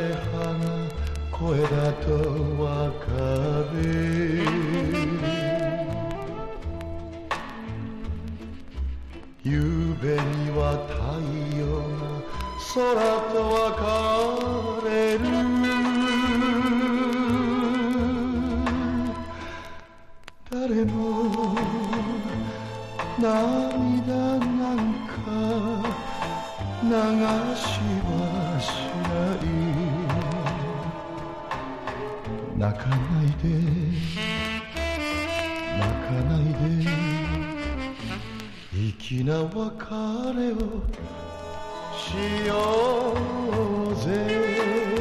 花声だとわかる夕べには太陽が空と別れる誰も涙なんか流しはしない泣かないで泣かないで粋な別れをしようぜ